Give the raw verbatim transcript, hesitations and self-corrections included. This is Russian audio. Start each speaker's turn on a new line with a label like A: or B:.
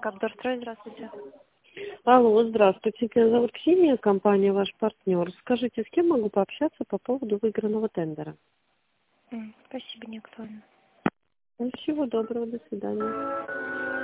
A: Капдорстрой, здравствуйте.
B: Алло, здравствуйте. Меня зовут Ксения, компания «Ваш партнер». Скажите, с кем могу пообщаться по поводу выигранного тендера?
A: М, Спасибо, не актуально.
B: Ну, всего доброго, до свидания.